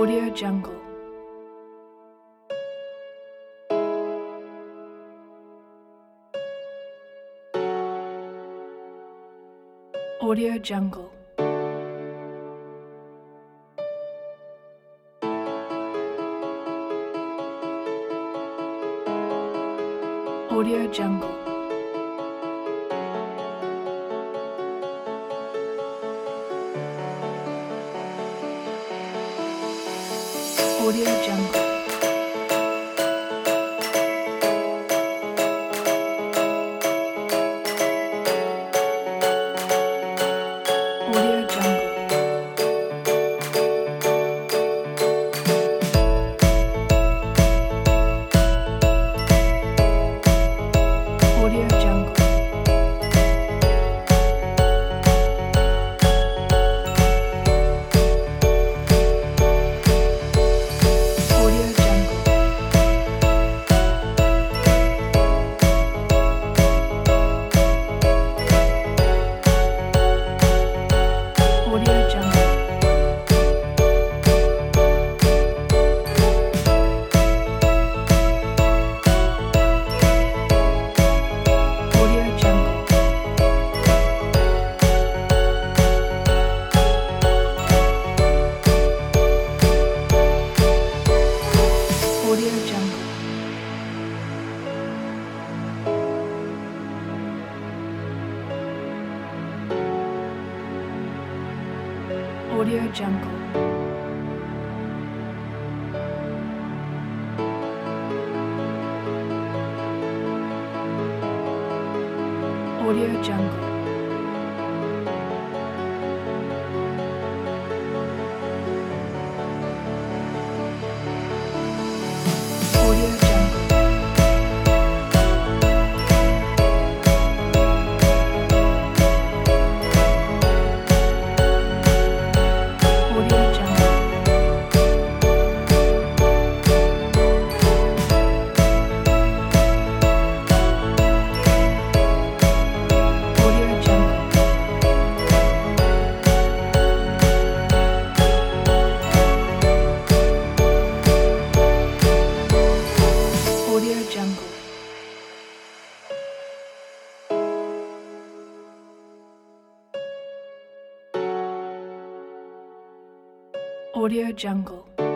Audio Jungle. Audio Jungle. Audio Jungle. Audio Jungle. Audio Jungle. Audio Jungle. Audio Jungle. Audio Jungle. Audio Jungle. Audio Jungle. Audio Jungle. Audio Jungle. Audio Jungle. Audio Jungle. Audio Jungle. Audio Jungle. Audio Jungle.